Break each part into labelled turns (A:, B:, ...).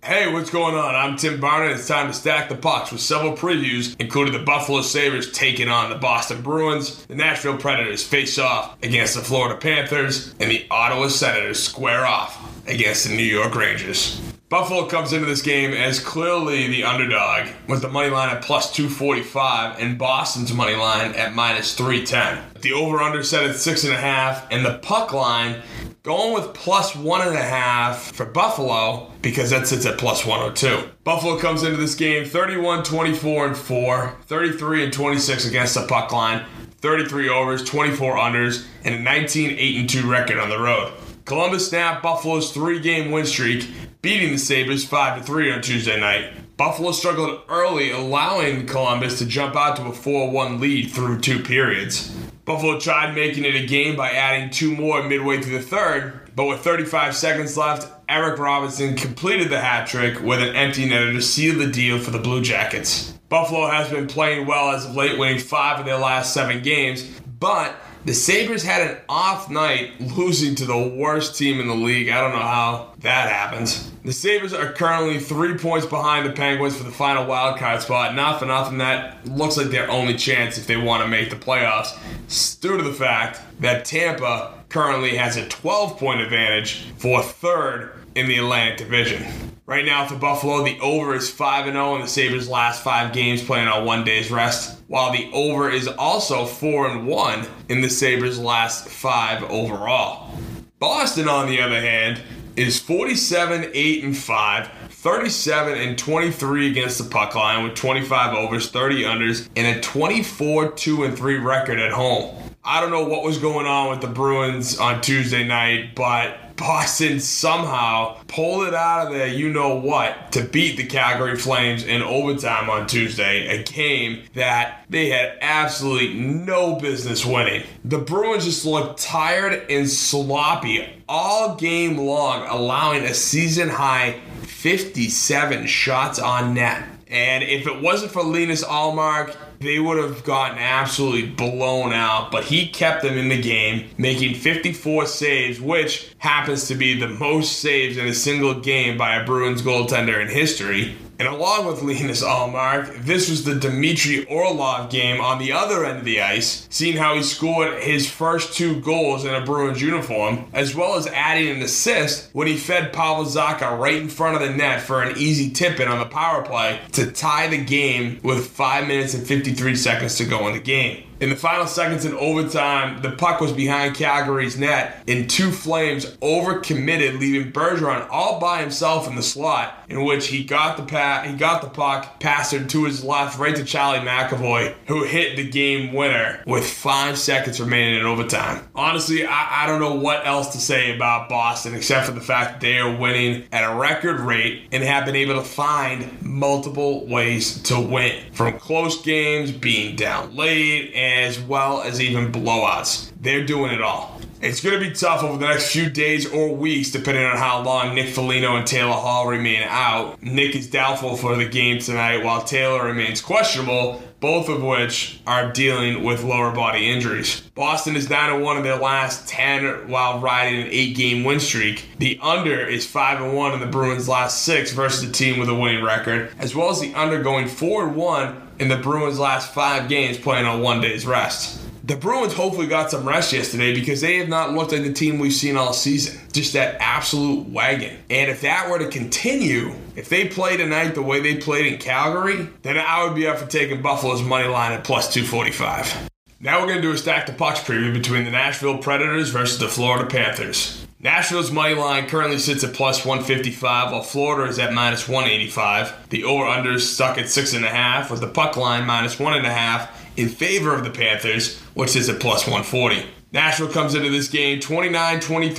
A: Hey, what's going on? I'm Tim Barnett. It's time to stack the pucks with several previews, including the Buffalo Sabres taking on the Boston Bruins, the Nashville Predators face off against the Florida Panthers, and the Ottawa Senators square off against the New York Rangers. Buffalo comes into this game as clearly the underdog, with the money line at plus 245 and Boston's money line at minus 310. The over-under set at 6.5, and the puck line going with plus 1.5 for Buffalo because that sits at plus 102. Buffalo comes into this game 31-24-4, 33-26 against the puck line, 33 overs, 24 unders, and a 19-8-2 record on the road. Columbus snapped Buffalo's 3-game win streak, beating the Sabres 5-3 on Tuesday night. Buffalo struggled early, allowing Columbus to jump out to a 4-1 lead through 2 periods. Buffalo tried making it a game by adding 2 more midway through the third, but with 35 seconds left, Eric Robinson completed the hat trick with an empty netter to seal the deal for the Blue Jackets. Buffalo has been playing well as of late, winning 5 of their last 7 games, but the Sabres had an off night, losing to the worst team in the league. I don't know how that happens. The Sabres are currently 3 points behind the Penguins for the final wildcard spot. Not for nothing, that looks like their only chance if they want to make the playoffs, due to the fact that Tampa currently has a 12-point advantage for third in the Atlantic Division. Right now for Buffalo, the over is 5-0 in the Sabres' last 5 games playing on 1 day's rest, while the over is also 4-1 in the Sabres' last 5 overall. Boston, on the other hand, is 47-8-5, 37-23 against the puck line with 25 overs, 30 unders, and a 24-2-3 record at home. I don't know what was going on with the Bruins on Tuesday night, but Boston somehow pulled it out of their you-know-what to beat the Calgary Flames in overtime on Tuesday, a game that they had absolutely no business winning. The Bruins just looked tired and sloppy all game long, allowing a season-high 57 shots on net. And if it wasn't for Linus Ullmark, they would have gotten absolutely blown out, but he kept them in the game, making 54 saves, which happens to be the most saves in a single game by a Bruins goaltender in history. And along with Linus Ullmark, this was the Dmitry Orlov game on the other end of the ice, seeing how he scored his first 2 goals in a Bruins uniform, as well as adding an assist when he fed Pavel Zacha right in front of the net for an easy tip-in on the power play to tie the game with 5 minutes and 53 seconds to go in the game. In the final seconds in overtime, the puck was behind Calgary's net, and 2 Flames overcommitted, leaving Bergeron all by himself in the slot, in which he got the puck, passed it to his left, right to Charlie McAvoy, who hit the game winner with 5 seconds remaining in overtime. Honestly, I don't know what else to say about Boston, except for the fact that they are winning at a record rate and have been able to find multiple ways to win, from close games, being down late, as well as even blowouts. They're doing it all. It's going to be tough over the next few days or weeks, depending on how long Nick Foligno and Taylor Hall remain out. Nick is doubtful for the game tonight, while Taylor remains questionable, both of which are dealing with lower body injuries. Boston is 9-1 in their last 10 while riding an 8-game win streak. The under is 5-1 in the Bruins' last 6 versus a team with a winning record, as well as the under going 4-1 in the Bruins' last 5 games playing on 1 day's rest. The Bruins hopefully got some rest yesterday because they have not looked like the team we've seen all season. Just that absolute wagon. And if that were to continue, if they play tonight the way they played in Calgary, then I would be up for taking Buffalo's money line at plus 245. Now we're going to do a stack the pucks preview between the Nashville Predators versus the Florida Panthers. Nashville's money line currently sits at plus 155, while Florida is at minus 185. The over-under is stuck at 6.5, with the puck line minus 1.5 in favor of the Panthers, which is at plus 140. Nashville comes into this game 29-23-6,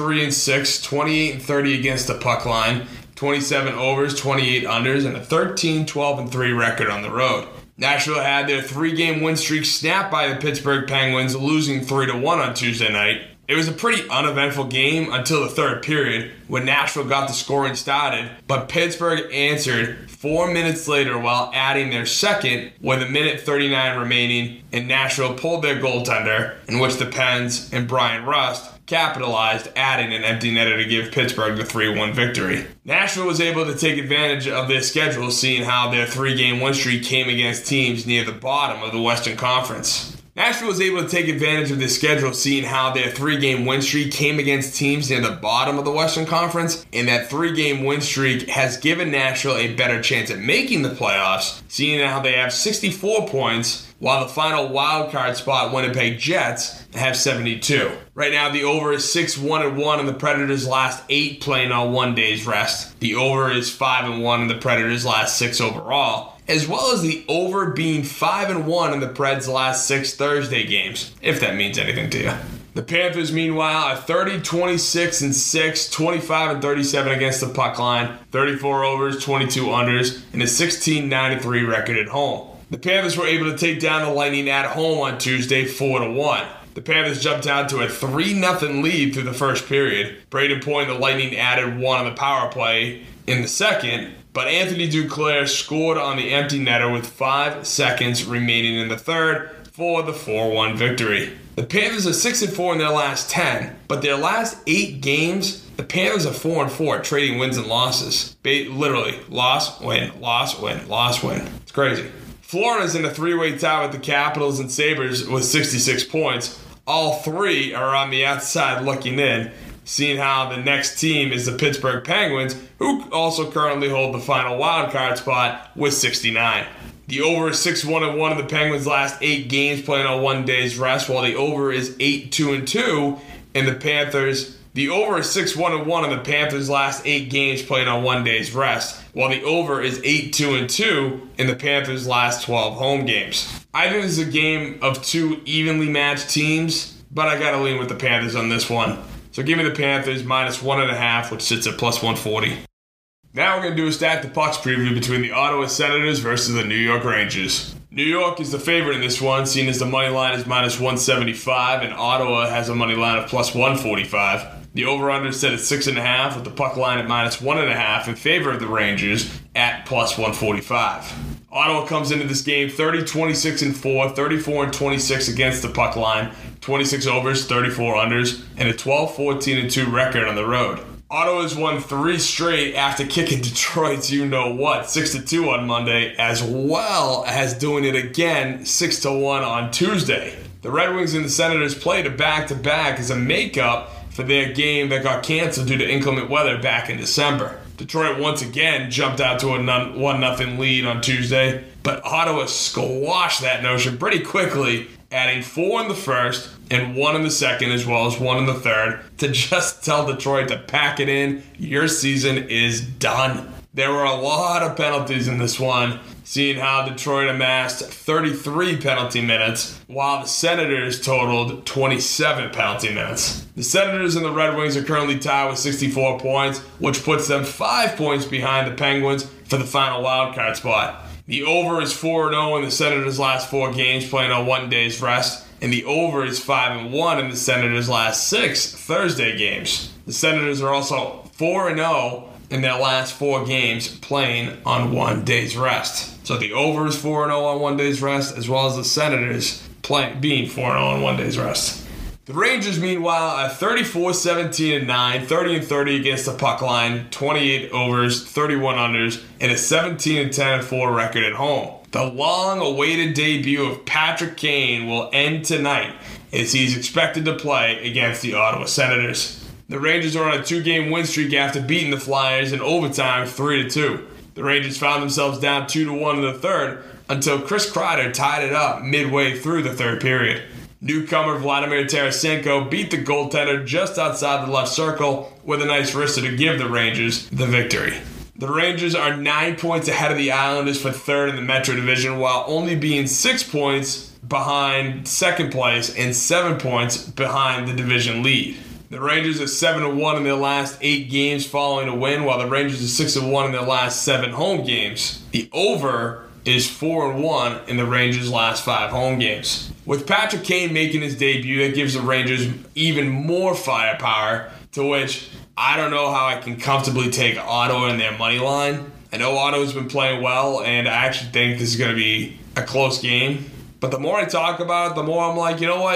A: 28-30 against the puck line, 27 overs, 28 unders, and a 13-12-3 record on the road. Nashville had their 3-game win streak snapped by the Pittsburgh Penguins, losing 3-1 on Tuesday night. It was a pretty uneventful game until the third period, when Nashville got the scoring started, but Pittsburgh answered 4 minutes later while adding their second with 1:39 remaining, and Nashville pulled their goaltender, in which the Pens and Brian Rust capitalized, adding an empty netter to give Pittsburgh the 3-1 victory. Nashville was able to take advantage of their schedule, seeing how their 3-game win streak came against teams near the bottom of the Western Conference. Nashville was able to take advantage of their schedule, seeing how their 3-game win streak came against teams near the bottom of the Western Conference, and that 3-game win streak has given Nashville a better chance at making the playoffs, seeing how they have 64 points, while the final wildcard spot, Winnipeg Jets, have 72. Right now, the over is 6-1-1 in the Predators' last 8 playing on 1 day's rest. The over is 5-1 in the Predators' last 6 overall, as well as the over being 5-1 in the Preds' last 6 Thursday games, if that means anything to you. The Panthers, meanwhile, are 30-26-6, 25-37 against the puck line, 34 overs, 22 unders, and a 16-93 record at home. The Panthers were able to take down the Lightning at home on Tuesday, 4-1. The Panthers jumped out to a 3-0 lead through the first period. Braden Point and the Lightning added 1 on the power play in the second, but Anthony Duclair scored on the empty netter with 5 seconds remaining in the third for the 4-1 victory. The Panthers are 6-4 in their last 10, but their last 8 games, the Panthers are 4-4, trading wins and losses. Literally, loss, win, loss, win, loss, win. It's crazy. Florida's in a 3-way tie with the Capitals and Sabres with 66 points. All 3 are on the outside looking in, seeing how the next team is the Pittsburgh Penguins, who also currently hold the final wildcard spot with 69. The over is 6-1-1 in the Penguins' last 8 games playing on 1 day's rest, while the over is 8-2-2 in the Panthers. The over is 6-1-1 in the Panthers' last 8 games playing on 1 day's rest, while the over is 8-2-2 in the Panthers' last 12 home games. I think this is a game of 2 evenly matched teams, but I gotta lean with the Panthers on this one. So give me the Panthers minus 1.5, which sits at plus 140. Now we're going to do a Stack the Pucks preview between the Ottawa Senators versus the New York Rangers. New York is the favorite in this one, seeing as the money line is minus 175, and Ottawa has a money line of plus 145. The over-under is set at 6.5, with the puck line at minus 1.5 in favor of the Rangers at plus 145. Ottawa comes into this game 30-26-4, 34-26 against the puck line, 26 overs, 34 unders, and a 12-14-2 record on the road. Ottawa has won 3 straight after kicking Detroit's you-know-what 6-2 on Monday, as well as doing it again 6-1 on Tuesday. The Red Wings and the Senators played a back-to-back as a makeup for their game that got canceled due to inclement weather back in December. Detroit once again jumped out to a 1-0 lead on Tuesday, but Ottawa squashed that notion pretty quickly, adding 4 in the first and 1 in the second, as well as 1 in the third, to just tell Detroit to pack it in. Your season is done. There were a lot of penalties in this one, seeing how Detroit amassed 33 penalty minutes, while the Senators totaled 27 penalty minutes. The Senators and the Red Wings are currently tied with 64 points, which puts them 5 points behind the Penguins for the final wildcard spot. The over is 4-0 in the Senators' last 4 games playing on 1 day's rest, and the over is 5-1 in the Senators' last 6 Thursday games. The Senators are also 4-0 in their last 4 games playing on 1 day's rest. So the over is 4-0 on 1 day's rest, as well as the Senators being 4-0 on 1 day's rest. The Rangers, meanwhile, are 34-17-9, 30-30 against the puck line, 28 overs, 31 unders, and a 17-10-4 record at home. The long-awaited debut of Patrick Kane will end tonight, as he's expected to play against the Ottawa Senators. The Rangers are on a 2-game win streak after beating the Flyers in overtime 3-2. The Rangers found themselves down 2-1 in the third until Chris Kreider tied it up midway through the third period. Newcomer Vladimir Tarasenko beat the goaltender just outside the left circle with a nice wrister to give the Rangers the victory. The Rangers are 9 points ahead of the Islanders for third in the Metro Division, while only being 6 points behind second place and 7 points behind the division lead. The Rangers are 7-1 in their last 8 games following a win, while the Rangers are 6-1 in their last 7 home games. The over is 4-1 in the Rangers' last 5 home games. With Patrick Kane making his debut, that gives the Rangers even more firepower, to which I don't know how I can comfortably take Ottawa in their money line. I know Ottawa's been playing well, and I actually think this is going to be a close game. But the more I talk about it, the more I'm like, you know what?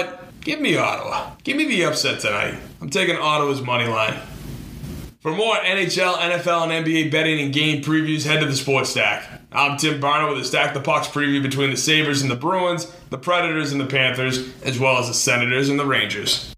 A: Give me Ottawa. Give me the upset tonight. I'm taking Ottawa's money line. For more NHL, NFL, and NBA betting and game previews, head to the Sports Stack. I'm Tim Barnett with a Stack the Pucks preview between the Sabres and the Bruins, the Predators and the Panthers, as well as the Senators and the Rangers.